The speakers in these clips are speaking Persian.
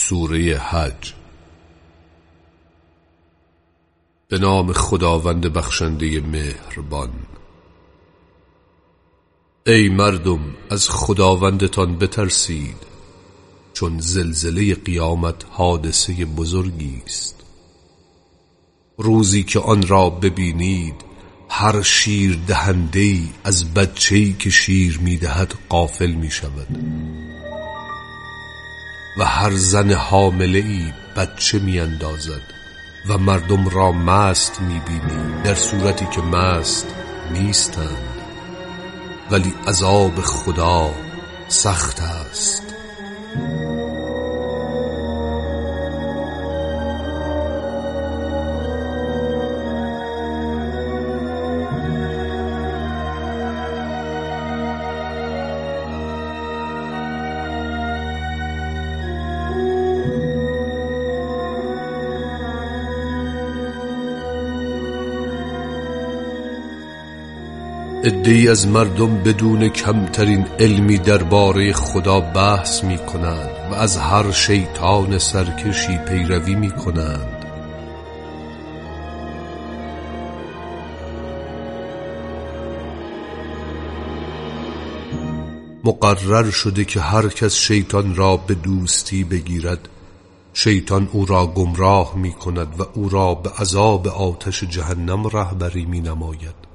سوره حج. به نام خداوند بخشنده مهربان. ای مردم، از خداوندتان بترسید، چون زلزله قیامت حادثه بزرگی است. روزی که آن را ببینید، هر شیر دهنده‌ای از بچه‌ای که شیر می‌دهد غافل می‌شود و هر زن حامله‌ای بچه می‌اندازد و مردم را مست می‌بینی، در صورتی که مست نیستند، ولی عذاب خدا سخت است. عده‌ای از مردم بدون کمترین علمی درباره خدا بحث می کنند و از هر شیطان سرکشی پیروی می کنند. مقرر شده که هر کس شیطان را به دوستی بگیرد، شیطان او را گمراه می کند و او را به عذاب آتش جهنم رهبری می نماید.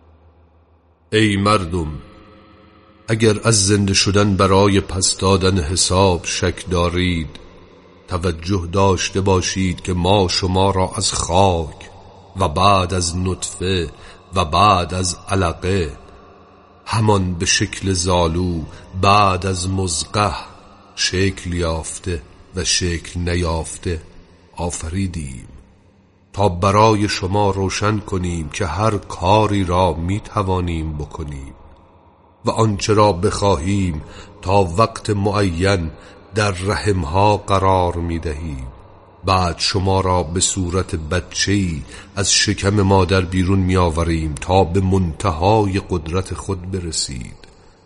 ای مردم، اگر از زنده شدن برای پس دادن حساب شک دارید، توجه داشته باشید که ما شما را از خاک و بعد از نطفه و بعد از علقه، همان به شکل زالو، بعد از مضغه، شکل یافته و شکل نیافته آفریدیم تا برای شما روشن کنیم که هر کاری را می توانیم بکنیم و آنچه را بخواهیم تا وقت معین در رحمها قرار می دهیم. بعد شما را به صورت بچه‌ای از شکم مادر بیرون می آوریم تا به منتهای قدرت خود برسید.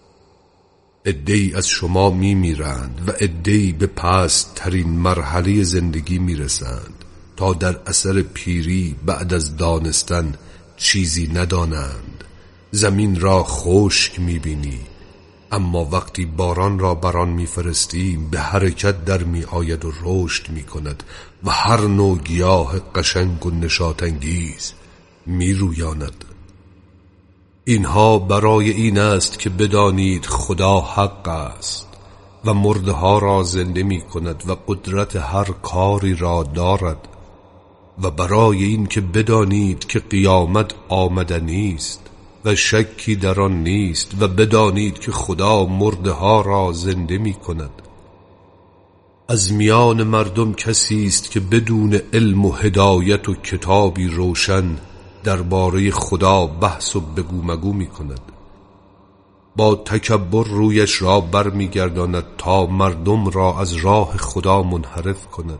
عده‌ای از شما می میرند و عده‌ای به پست ترین مرحله زندگی می رسند تا در اثر پیری بعد از دانستن چیزی ندانند. زمین را خشک می‌بینی، اما وقتی باران را بر آن می‌فرستیم به حرکت در می‌آید و رشد می‌کند و هر نوع گیاه قشنگ و نشاط‌انگیز می‌رویاند. اینها برای این است که بدانید خدا حق است و مرده‌ها را زنده می‌کند و قدرت هر کاری را دارد، و برای این که بدانید که قیامت آمدنی است و شکی در آن نیست و بدانید که خدا مرده‌ها را زنده می کند. از میان مردم کسی است که بدون علم و هدایت و کتابی روشن درباره خدا بحث و بگو مگو می کند. با تکبر رویش را بر می گرداند تا مردم را از راه خدا منحرف کند.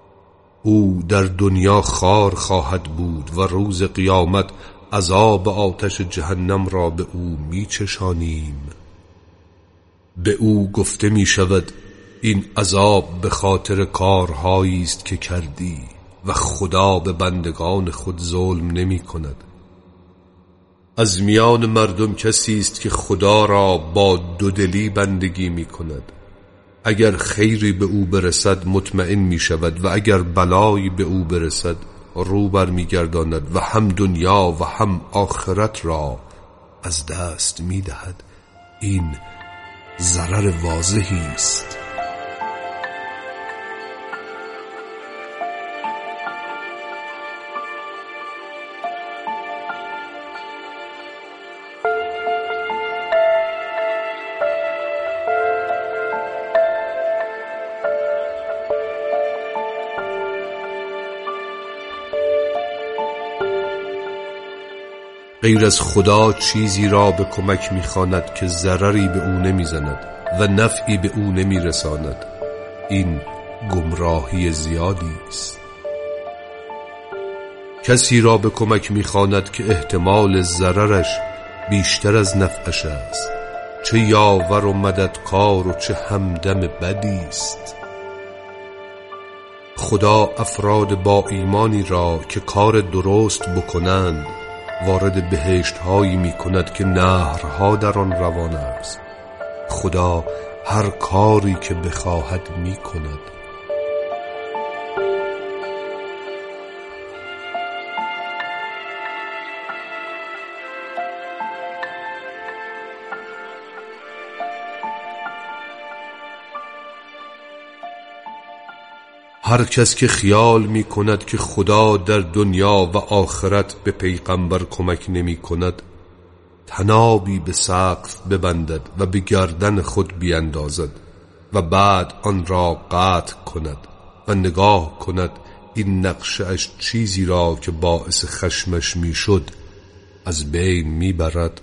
او در دنیا خار خواهد بود و روز قیامت عذاب آتش جهنم را به او می چشانیم. به او گفته می شود این عذاب به خاطر کارهایی است که کردی و خدا به بندگان خود ظلم نمی کند. از میان مردم کسی است که خدا را با دودلی بندگی می کند. اگر خیری به او برسد مطمئن می شود و اگر بلایی به او برسد رو بر می گرداند و هم دنیا و هم آخرت را از دست می دهد. این ضرر واضحی است. غیر از خدا چیزی را به کمک می‌خواند که ضرری به او نمی‌زند و نفعی به او نمی‌رساند. این گمراهی زیادی است. کسی را به کمک می‌خواند که احتمال ضررش بیشتر از نفعش است. چه یاور و مددکار و چه همدم بدی است. خدا افراد با ایمانی را که کار درست بکنند وارد بهشت هایی می کند که نهرها در آن روان است. خدا هر کاری که بخواهد می کند. هر کس که خیال می کند که خدا در دنیا و آخرت به پیغمبر کمک نمی کند، طنابی به سقف ببندد و به گردن خود بیندازد و بعد آن را قطع کند و نگاه کند این نقشه‌اش چیزی را که باعث خشمش می شد از بین می برد.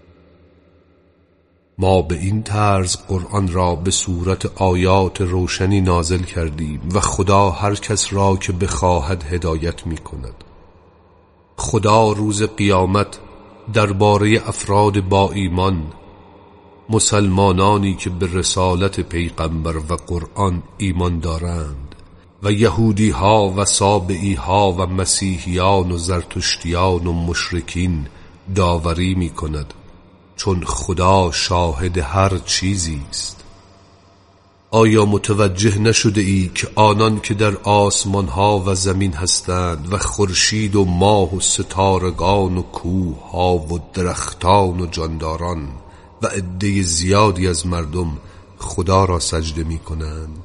ما به این طرز قرآن را به صورت آیات روشنی نازل کردیم و خدا هر کس را که بخواهد هدایت می کند. خدا روز قیامت درباره افراد با ایمان، مسلمانانی که به رسالت پیغمبر و قرآن ایمان دارند و یهودی ها و سابئی ها و مسیحیان و زرتشتیان و مشرکین داوری می کند، چون خدا شاهد هر چیزی است. آیا متوجه نشده ای که آنان که در آسمان ها و زمین هستند و خورشید و ماه و ستارگان و کوه ها و درختان و جانداران و عده زیادی از مردم خدا را سجده می کنند؟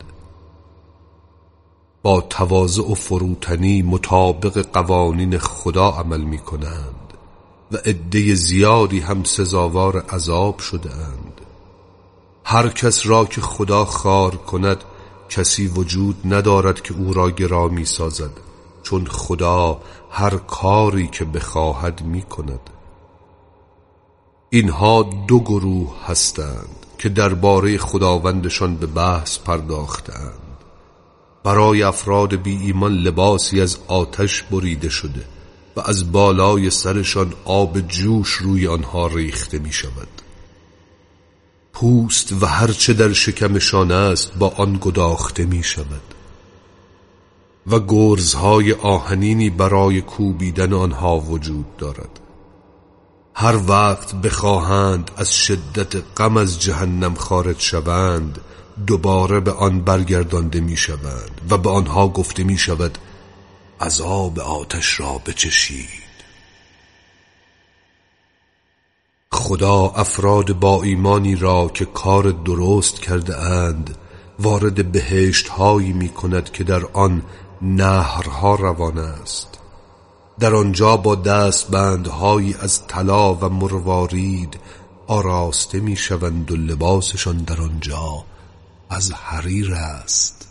با تواضع و فروتنی مطابق قوانین خدا عمل می کنند و عده زیادی هم سزاوار عذاب شده اند. هر کس را که خدا خوار کند کسی وجود ندارد که او را گرامی سازد، چون خدا هر کاری که بخواهد می کند. اینها دو گروه هستند که درباره خداوندشان به بحث پرداختند. برای افراد بی ایمان لباسی از آتش بریده شده و از بالای سرشان آب جوش روی آنها ریخته می شود. پوست و هرچه در شکمشان است با آن گداخته می شود و گرزهای آهنینی برای کوبیدن آنها وجود دارد. هر وقت بخواهند از شدت غم از جهنم خارج شوند دوباره به آن برگردانده می شوند و به آنها گفته می شود عذاب آتش را بچشید. خدا افراد با ایمانی را که کار درست کرده اند وارد بهشت هایی می کند که در آن نهرها روان است. در آنجا با دستبندهایی از طلا و مروارید آراسته می شوند و لباسشان در آنجا از حریر است.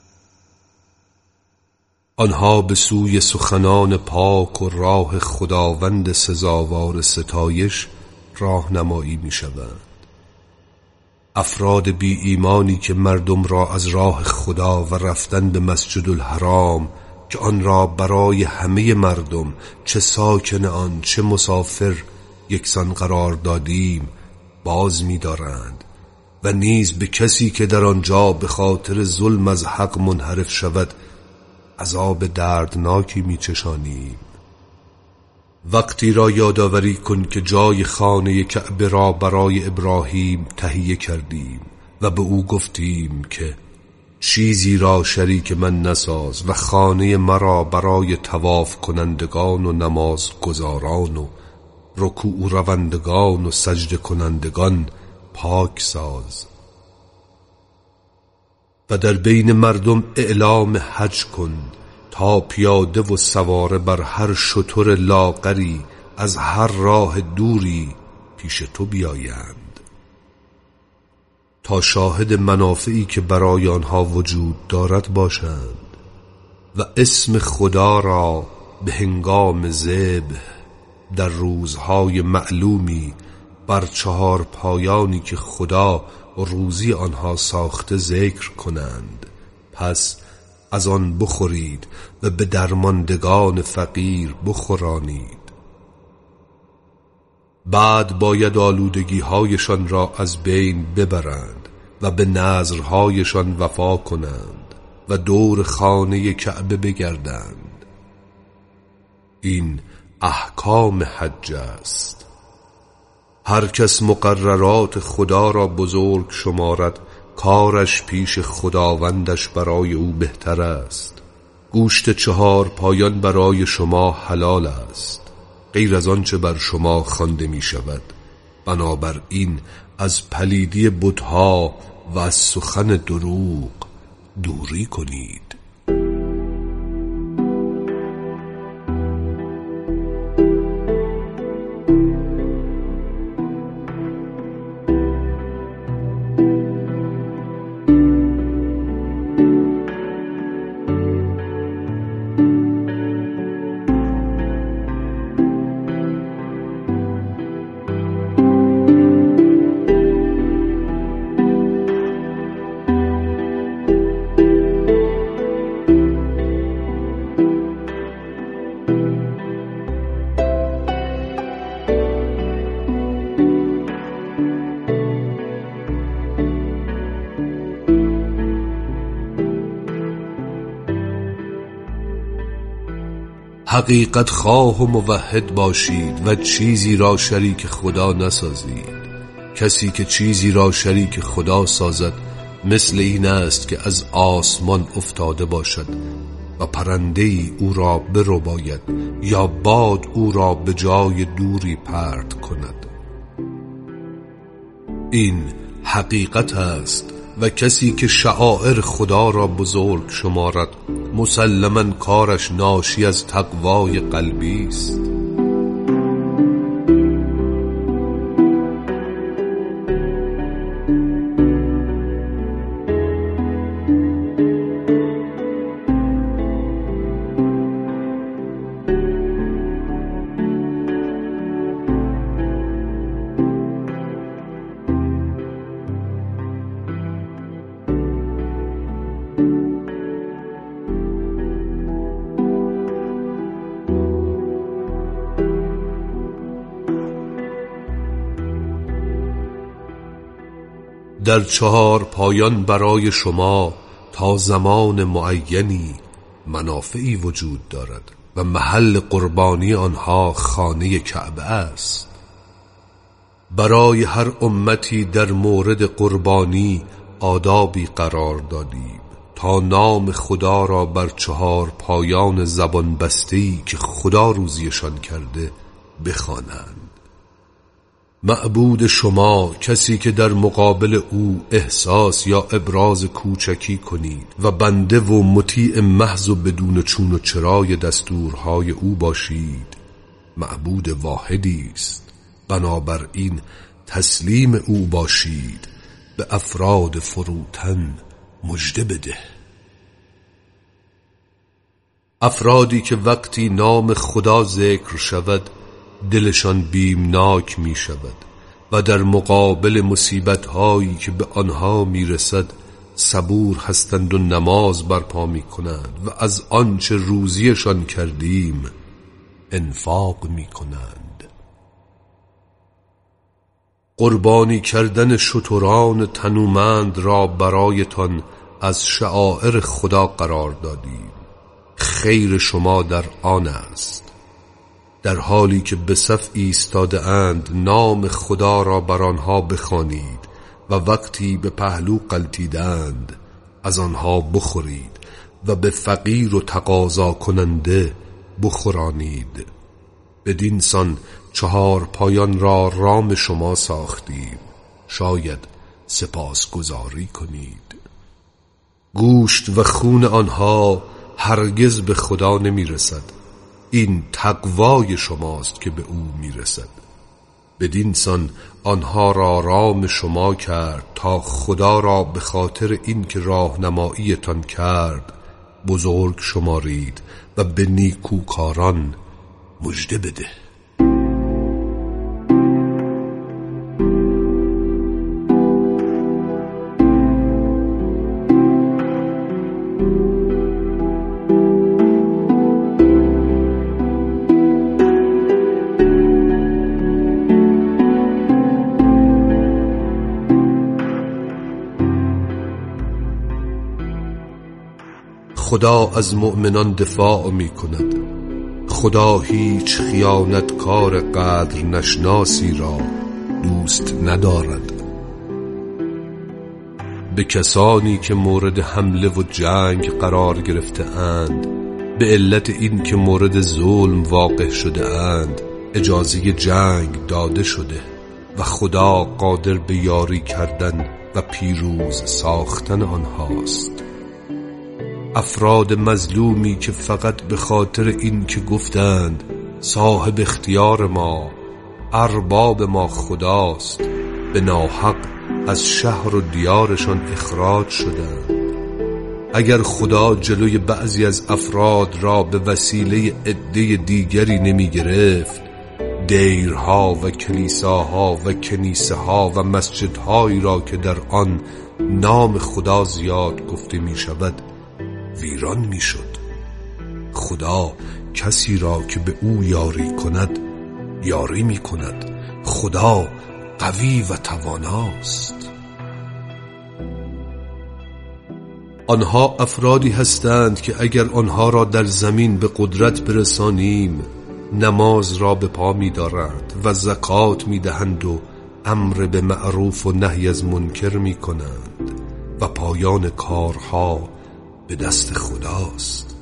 آنها به سوی سخنان پاک و راه خداوند سزاوار ستایش راهنمایی می شوند. افراد بی ایمانی که مردم را از راه خدا و رفتن به مسجد الحرام که آن را برای همه مردم چه ساکن آن چه مسافر یکسان قرار دادیم باز می دارند و نیز به کسی که در آنجا به خاطر ظلم از حق منحرف شود عذاب دردناکی می چشانیم. وقتی را یادآوری کن که جای خانه کعبه را برای ابراهیم تهیه کردیم و به او گفتیم که چیزی را شریک من نساز و خانه مرا برای طواف کنندگان و نماز گزاران و رکوع روندگان و سجده کنندگان پاک ساز و در بین مردم اعلام حج کن تا پیاده و سواره بر هر شتر لاغری از هر راه دوری پیش تو بیایند تا شاهد منافعی که برای آنها وجود دارد باشند و اسم خدا را به هنگام ذبح در روزهای معلومی بر 4 پایانی که خدا روزی آنها ساخته ذکر کنند. پس از آن بخورید و به درماندگان فقیر بخورانید. بعد باید آلودگی هایشان را از بین ببرند و به نذرهایشان وفا کنند و دور خانه کعبه بگردند. این احکام حج است. هر کس مقررات خدا را بزرگ شمارد، کارش پیش خداوندش برای او بهتر است. گوشت 4 پایان برای شما حلال است، غیر از آنچه بر شما خوانده می شود. بنابراین از پلیدی بت‌ها و از سخن دروغ دوری کنید. حقیقت خواه و موحد باشید و چیزی را شریک خدا نسازید. کسی که چیزی را شریک خدا سازد مثل این است که از آسمان افتاده باشد و پرنده‌ای او را برباید یا باد او را به جای دوری پرت کند. این حقیقت است و کسی که شعائر خدا را بزرگ شمارد مسلماً کارش ناشی از تقوای قلبی است. در 4 پایان برای شما تا زمان معینی منافعی وجود دارد و محل قربانی آنها خانه کعبه است. برای هر امتی در مورد قربانی آدابی قرار دادیم تا نام خدا را بر 4 پایان زبان بسته‌ای که خدا روزیشان کرده بخوانند. معبود شما کسی که در مقابل او احساس یا ابراز کوچکی کنید و بنده و مطیع محض و بدون چون و چرای دستورهای او باشید، معبود واحدی است. بنابراین تسلیم او باشید. به افراد فروتن مژده بده. افرادی که وقتی نام خدا ذکر شود دلشان بیمناک می شود و در مقابل مصیبت هایی که به آنها می رسد صبور هستند و نماز برپا می کنند و از آنچه روزیشان کردیم انفاق می کنند. قربانی کردن شتران تنومند را برایتان از شعائر خدا قرار دادیم. خیر شما در آن است. در حالی که به صف ایستاده اند نام خدا را بر آنها بخوانید و وقتی به پهلو غلتیدند از آنها بخورید و به فقیر و تقاضا کننده بخورانید. بدین سان 4 پایان را رام شما ساختیم، شاید سپاسگزاری کنید. گوشت و خون آنها هرگز به خدا نمی رسد. این تقوای شماست که به او می رسد. بدین سان آنها را رام شما کرد تا خدا را به خاطر این که راهنماییتان کرد بزرگ شمارید و به نیکوکاران مژده بده. خدا از مؤمنان دفاع می کند. خدا هیچ خیانتکار قدر نشناسی را دوست ندارد. به کسانی که مورد حمله و جنگ قرار گرفته اند به علت این که مورد ظلم واقع شده اند اجازه جنگ داده شده و خدا قادر به یاری کردن و پیروز ساختن آنهاست. افراد مظلومی که فقط به خاطر این که گفتند صاحب اختیار ما، ارباب ما خداست، به ناحق از شهر و دیارشان اخراج شدند. اگر خدا جلوی بعضی از افراد را به وسیله عده دیگری نمی گرفت، دیرها و کلیساها و کنیسه ها و مسجدهایی را که در آن نام خدا زیاد گفته می شود ویران می شد. خدا کسی را که به او یاری کند یاری می کند. خدا قوی و تواناست. آنها افرادی هستند که اگر آنها را در زمین به قدرت برسانیم نماز را به پا می دارند و زکات می دهند و امر به معروف و نهی از منکر می کنند و پایان کارها به دست خداست.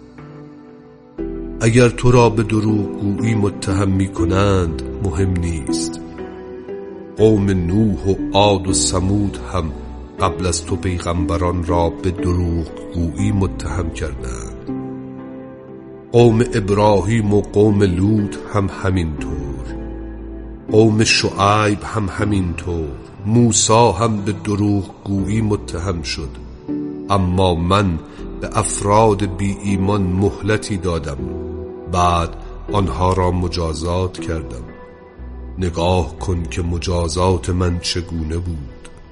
اگر تو را به دروغگویی متهم می کنند مهم نیست. قوم نوح و عاد و ثمود هم قبل از تو پیغمبران را به دروغگویی متهم کردند. قوم ابراهیم و قوم لوط هم همینطور. قوم شعیب هم همینطور. موسی هم به دروغگویی متهم شد. اما من به افراد بی ایمان مهلتی دادم، بعد آنها را مجازات کردم. نگاه کن که مجازات من چگونه بود.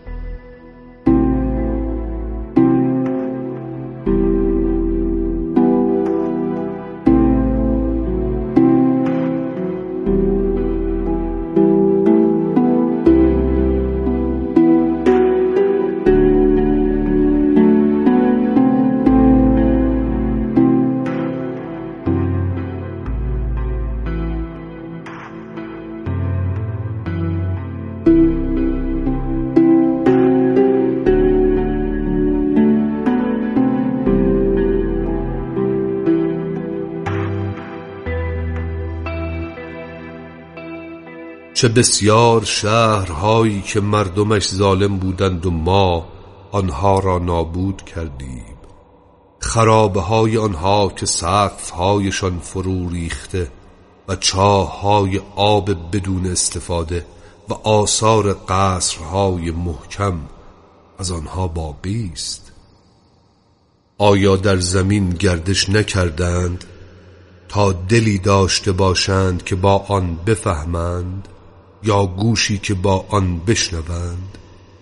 چه بسیار شهرهایی که مردمش ظالم بودند و ما آنها را نابود کردیم. خرابه های آنها که سقف‌هایشان فرو ریخته و چاه‌های آب بدون استفاده و آثار قصرهای محکم از آنها باقی است. آیا در زمین گردش نکردند تا دلی داشته باشند که با آن بفهمند یا گوشی که با آن بشنوند؟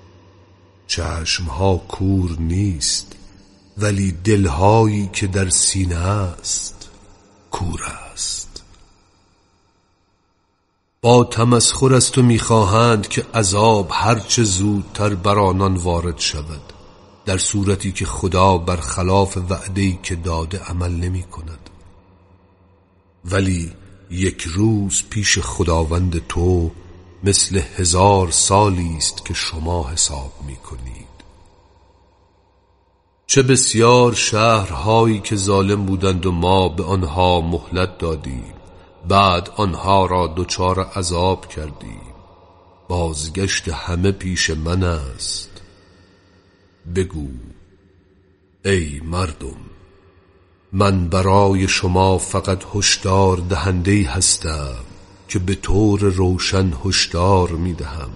چشمها کور نیست ولی دلهایی که در سینه است کور است. با تمسخر است و میخواهند که عذاب هرچه زودتر بر آنان وارد شود، در صورتی که خدا برخلاف وعده‌ای که داده عمل نمی کند. ولی یک روز پیش خداوند تو مثل 1000 سالی است که شما حساب می کنید. چه بسیار شهرهایی که ظالم بودند و ما به آنها مهلت دادیم، بعد آنها را دچار عذاب کردیم. بازگشت همه پیش من است. بگو ای مردم، من برای شما فقط هشدار دهنده‌ای هستم که به طور روشن هشدار می‌دهم.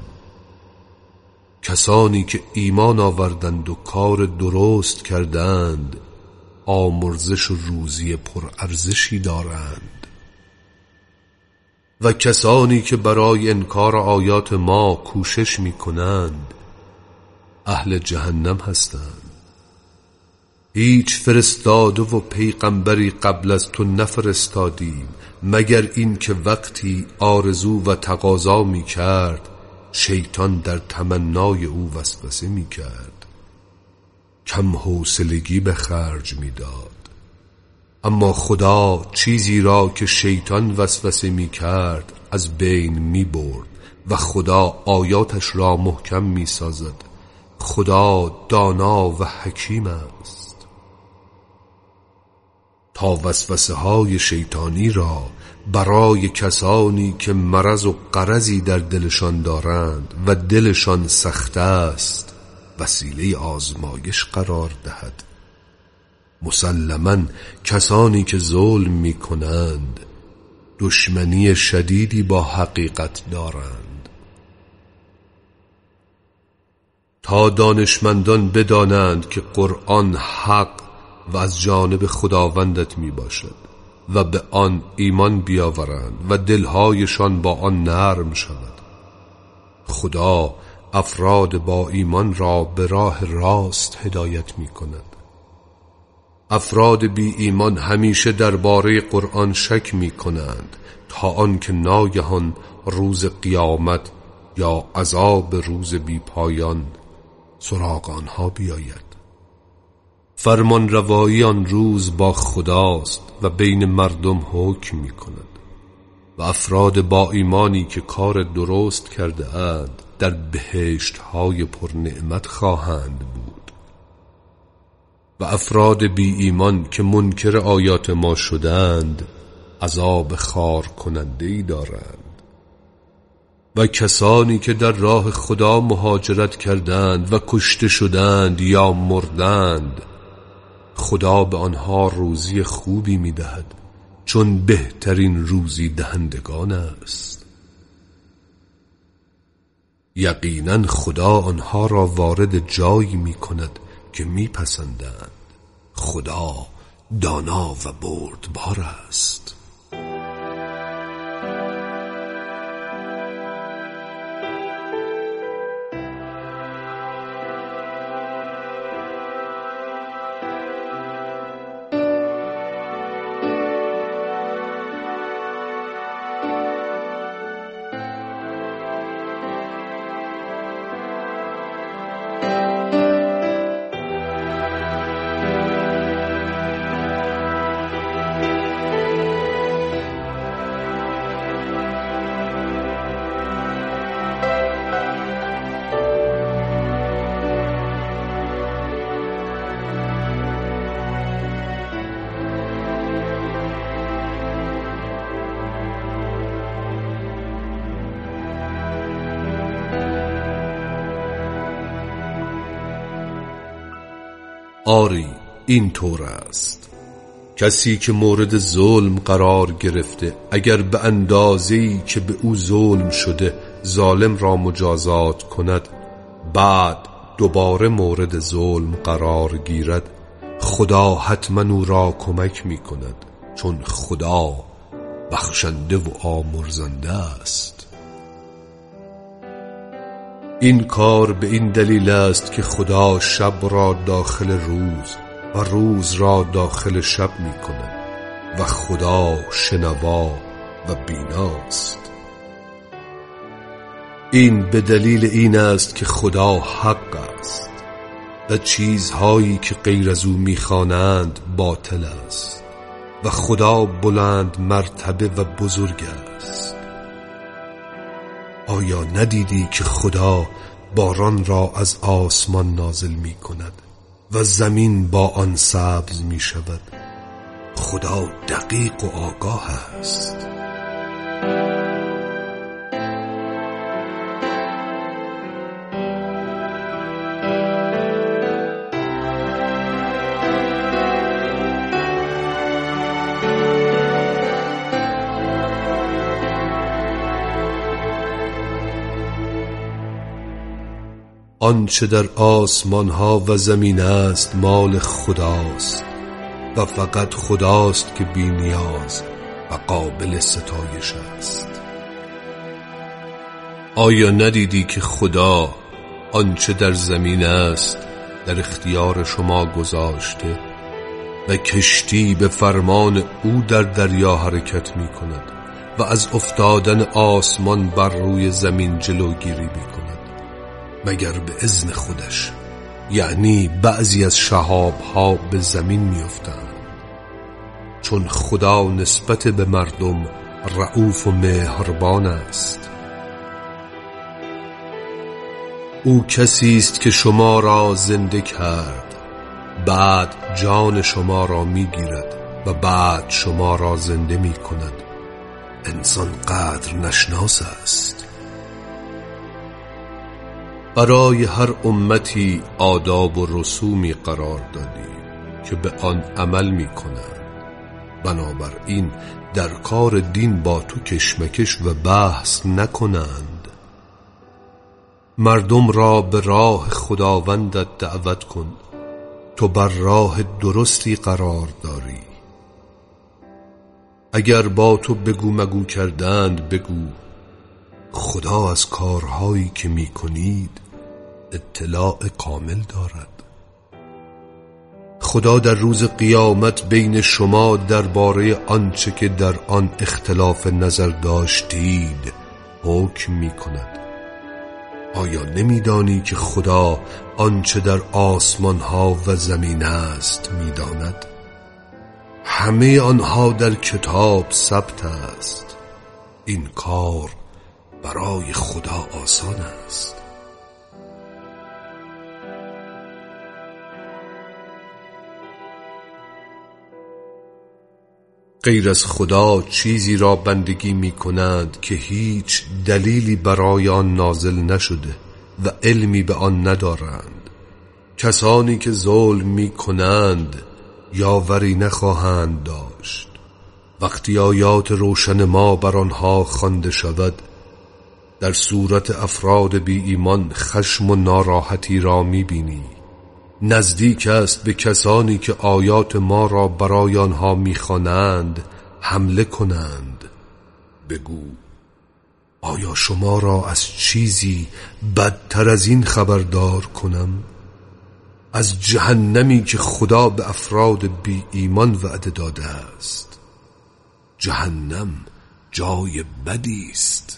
کسانی که ایمان آوردند و کار درست کردند آمرزش و روزی پرارزشی دارند و کسانی که برای انکار آیات ما کوشش می‌کنند اهل جهنم هستند. هیچ فرستاده و پیغمبری قبل از تو نفرستادیم مگر این که وقتی آرزو و تقاضا می کرد شیطان در تمنای او وسوسه می کرد. کم حوصلگی به خرج می‌داد. اما خدا چیزی را که شیطان وسوسه می‌کرد از بین می‌برد و خدا آیاتش را محکم می‌سازد. خدا دانا و حکیم است تا وسوسه های شیطانی را برای کسانی که مرض و غرضی در دلشان دارند و دلشان سخت است وسیله آزمایش قرار دهد. مسلماً کسانی که ظلم می کنند دشمنی شدیدی با حقیقت دارند. تا دانشمندان بدانند که قرآن حق و از جانب خداوندت می باشد و به آن ایمان بیاورند و دلهایشان با آن نرم شود. خدا افراد با ایمان را به راه راست هدایت می کند. افراد بی ایمان همیشه درباره قرآن شک می کنند تا آنکه ناگهان روز قیامت یا عذاب روز بی پایان سراغ آنها بیاید. فرمان روایی آن روز با خداست و بین مردم حکم می کند و افراد با ایمانی که کار درست کرده اند در بهشت های پر نعمت خواهند بود و افراد بی ایمان که منکر آیات ما شدند عذاب خار کننده‌ای دارند. و کسانی که در راه خدا مهاجرت کردند و کشته شدند یا مردند خدا به آنها روزی خوبی می‌دهد چون بهترین روزی دهندگان است. یقینا خدا آنها را وارد جایی می‌کند که می‌پسندند. خدا دانا و بردبار است. آری این طور است. کسی که مورد ظلم قرار گرفته اگر به اندازه‌ای که به او ظلم شده ظالم را مجازات کند بعد دوباره مورد ظلم قرار گیرد خدا حتما او را کمک می کند چون خدا بخشنده و آمرزنده است. این کار به این دلیل است که خدا شب را داخل روز و روز را داخل شب می کند و خدا شنوا و بیناست. این به دلیل این است که خدا حق است و چیزهایی که غیر از او می خوانند باطل است و خدا بلند مرتبه و بزرگ است. آیا ندیدی که خدا باران را از آسمان نازل می کند و زمین با آن سبز می شود؟ خدا دقیق و آگاه است. آنچه در آسمان ها و زمین است مال خداست و فقط خداست که بی نیاز و قابل ستایش است. آیا ندیدی که خدا آنچه در زمین است در اختیار شما گذاشته و کشتی به فرمان او در دریا حرکت می کند و از افتادن آسمان بر روی زمین جلوگیری می کند مگر به اذن خودش یعنی بعضی از شهاب‌ها به زمین می‌افتند، چون خدا نسبت به مردم رئوف و مهربان است. او کسی است که شما را زنده کرد، بعد جان شما را می‌گیرد و بعد شما را زنده می‌کند. انسان قدر نشناس است. برای هر امتی آداب و رسومی قرار دادی که به آن عمل می‌کنند. بنابراین در کار دین با تو کشمکش و بحث نکنند. مردم را به راه خداوندت دعوت کن، تو بر راه درستی قرار داری. اگر با تو بگو مگو کردند بگو خدا از کارهایی که می کنید اطلاع کامل دارد. خدا در روز قیامت بین شما درباره آنچه که در آن اختلاف نظر داشتید حکم می کند. آیا نمی‌دانی که خدا آنچه در آسمان ها و زمین است می‌داند؟ همه آنها در کتاب ثبت است. این کار برای خدا آسان است. غیر از خدا چیزی را بندگی می کنند که هیچ دلیلی برای آن نازل نشده و علمی به آن ندارند. کسانی که ظلم می کنند یاوری نخواهند داشت. وقتی آیات روشن ما بر آنها خوانده شود، در صورت افراد بی ایمان خشم و ناراحتی را می بینی. نزدیک است به کسانی که آیات ما را برای آنها می‌خوانند حمله کنند. بگو آیا شما را از چیزی بدتر از این خبردار کنم؟ از جهنمی که خدا به افراد بی ایمان وعده داده است. جهنم جای بدی است.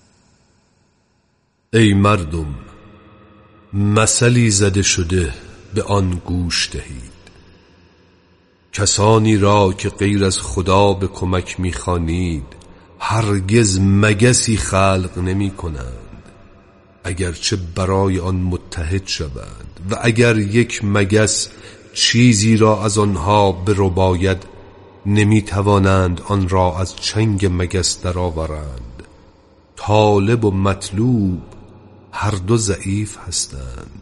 ای مردم، مثلی زده شده به آن گوش دهید. کسانی را که غیر از خدا به کمک می‌خوانید هرگز مگسی خلق نمی کنند، اگرچه برای آن متحد شوند، و اگر یک مگس چیزی را از آنها برباید نمی توانند آن را از چنگ مگس درآورند. طالب و مطلوب هر دو ضعیف هستند.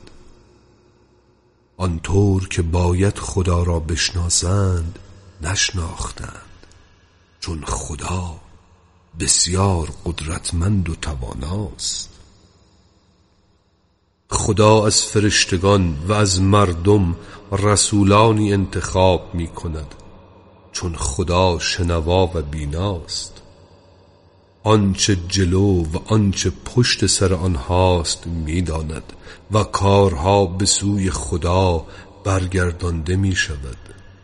آنطور که باید خدا را بشناسند نشناختند، چون خدا بسیار قدرتمند و تواناست. خدا از فرشتگان و از مردم رسولانی انتخاب می کند، چون خدا شنوا و بیناست. آنچه جلو و آنچه پشت سر آنهاست می‌داند و کارها به سوی خدا برگردانده می شود.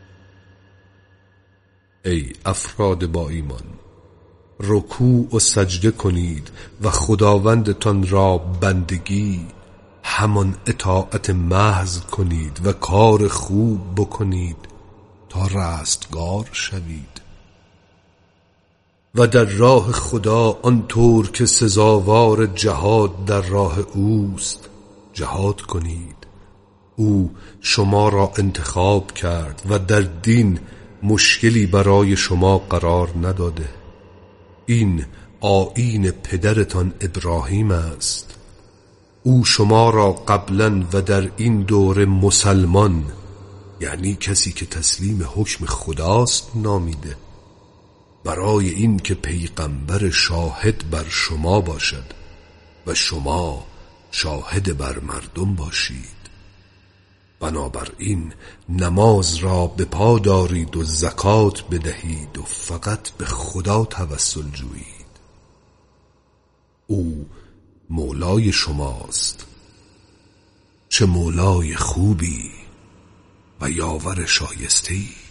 ای افراد با ایمان، رکوع و سجده کنید و خداوندتان را بندگی، همان اطاعت محض کنید و کار خوب بکنید تا رستگار شوید. و در راه خدا آنطور که سزاوار جهاد در راه اوست جهاد کنید. او شما را انتخاب کرد و در دین مشکلی برای شما قرار نداده. این آیین پدرتان ابراهیم است. او شما را قبلا و در این دوره مسلمان، یعنی کسی که تسلیم حکم خداست، نامیده، برای این که پیغمبر شاهد بر شما باشد و شما شاهد بر مردم باشید. بنابراین نماز را به پا دارید و زکات بدهید و فقط به خدا توسل جویید. او مولای شماست. چه مولای خوبی و یاور شایسته‌ای.